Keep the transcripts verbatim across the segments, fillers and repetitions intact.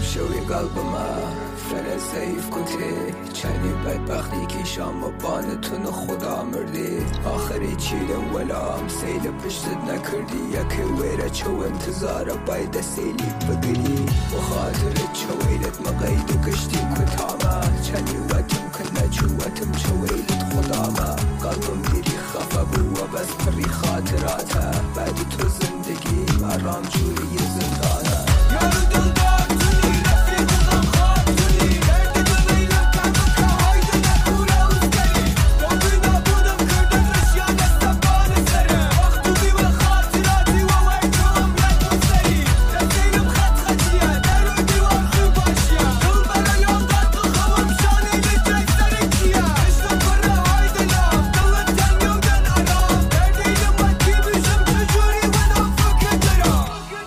شوی قلبما فر ضعیف کتی چنی بدبختی که شام و بانتون خدا مردی آخری چیلم ولام سیل پشتت نکردی یکی ویره چو انتظار باید سیلی بگیری و خاطرت چویلت مقید و کشتی کتاما چنی وطم کنه چو وطم چویلت خداما قلبم دیری خفه بو و بس پری خاطراته بعد تو زندگی مرام جوری زندانه یارو دل دار تونی رفیق غم خواب تونی درد دلیلم کردم که هایده نکوره اوزگری رابینا بودم کردم رشیا دستم بال سره وقتو بی و خاطراتی و ویدو عمرت مستری رسیلم خط خطیه در روی دیوار خوب باشیه دل برایم داد و خوام شانی لیترک سرکیه عشق پره هایده لام دلم تنگودن آرام دردیلم و کی بشم چجوری و نام فکر درام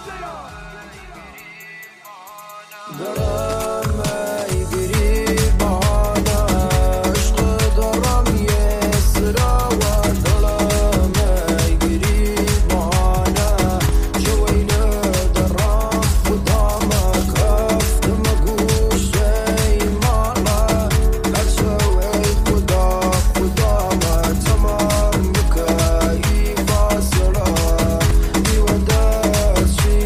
دارم ای گریبانه عشق دارم یه سرا و دلم ای گریبانه جوینه دارم خدام کفتم گوشه ایمانه لچوی خدا خدام تمام بکایی فاصله بیوده چی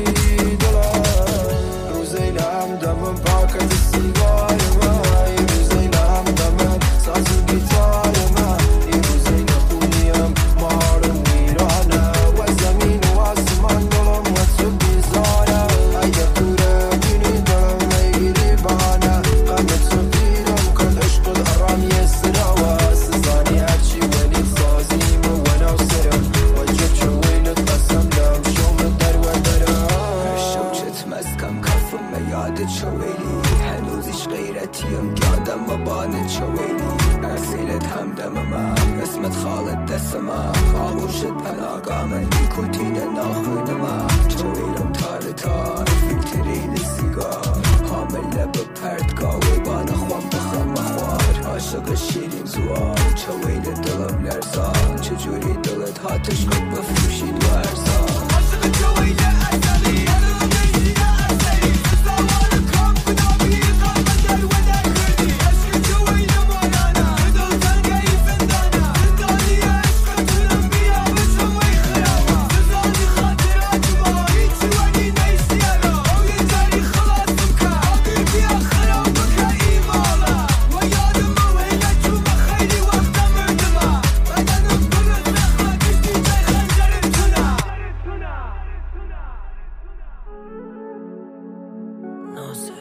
دلم روزینم دمم پاکت سیگار من روزینم دمم ساز و گیتار من روزین خونیم مارم ویرانه و زمین و آسمان دلم و تو بیزاره اگه توره بینی دلم ایگیری بانه غم تو بیرم کن عشق دارم یه سرا و سزانی هرچی ونی سازیم و ونو سرم و جب چوینت قسم دم شوم در و درم شوچت مسکم کفم یاد چویلی هنوزش غیرتیم یادم و بانت چویلی ارسیلت همدمم اسمت خالد دستم خاموشت پناگام نیکوتین ناخونم چویلم تار تار فیلتریل سیگار حامل لب پرتگاوی بان خوام بخوام خوار عاشق شیرین زوار چویل دلم لرزان چجوری دلت هاتش کن بفروشید و ارزان عاشق چویل ازلی دلم نشید ازلی زوان کام کدامی قلب در و در کردی عشق چویل مانانا دل تنگی زندانا زندانی عشق تونم بیا بشم وی خراما زندانی خاطرات ما هیچی ونی نیستی انا او یه جاری خلاصم که آقیر بیا خرام بکه ایمالا و یادم ویله چوم خیلی وقتا مردما بدنم برد نخلا کشتی جای خنجرم تونه ناسه